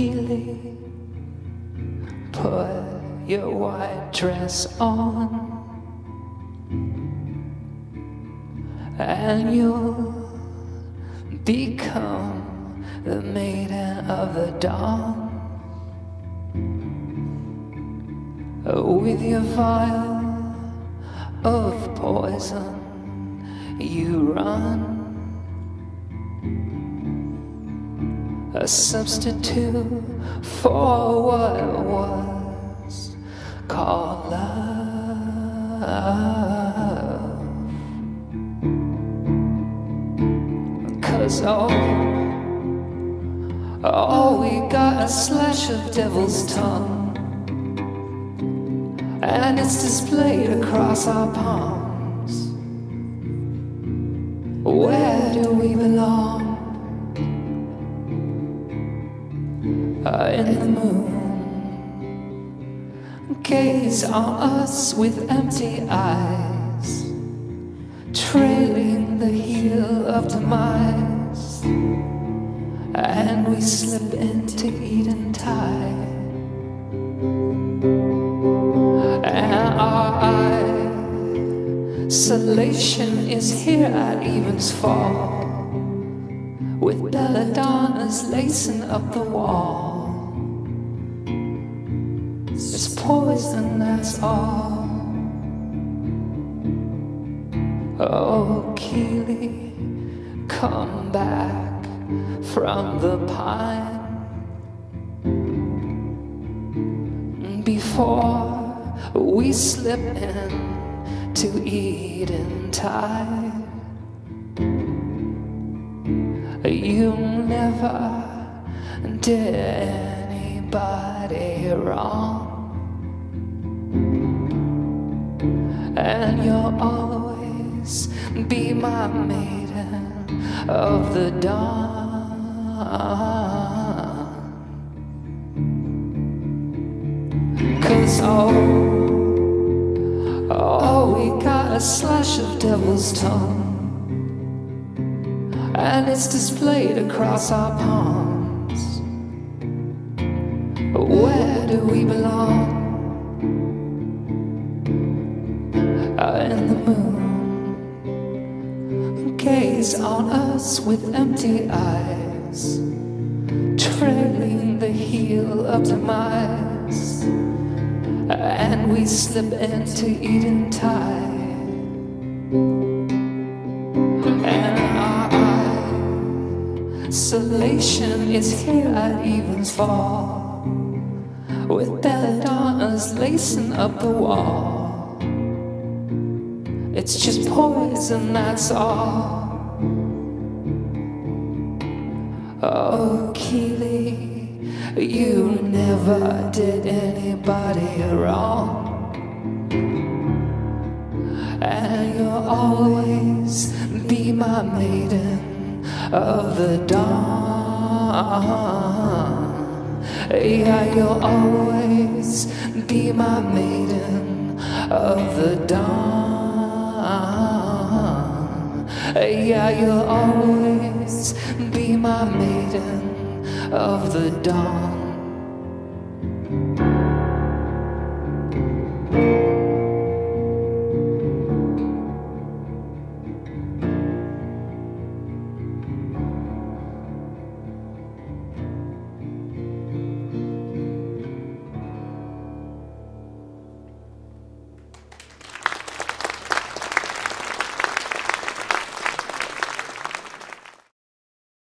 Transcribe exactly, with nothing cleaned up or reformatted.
Keely, put your white dress on, and you'll become the maiden of the dawn. With your vial of poison you run, a substitute for what was called love. 'Cause all, all we got a slash of devil's tongue, and it's displayed across our palms. Where do we belong? Uh, in the moon, gaze on us with empty eyes, trailing the heel of demise, and we slip into Eden tide. And our isolation is here at even's fall, with belladonnas lacing up the wall. It's poison, that's all. Oh, Keely, come back from the pine before we slip in to Eden tide. You never did anybody wrong, and you'll always be my maiden of the dawn. 'Cause oh, oh, we got a slash of devil's tongue, and it's displayed across our palms. Where do we belong? Uh, in the moon, gaze on us with empty eyes, trailing the heel of demise, and we slip into Eden tide. And our isolation is here at even's fall, with belladonnas lacing up the wall. It's just poison, that's all. Oh, Keely, you never did anybody wrong, and you'll always be my maiden of the dawn. Yeah, you'll always be my maiden of the dawn. Yeah, you'll always be my maiden of the dawn.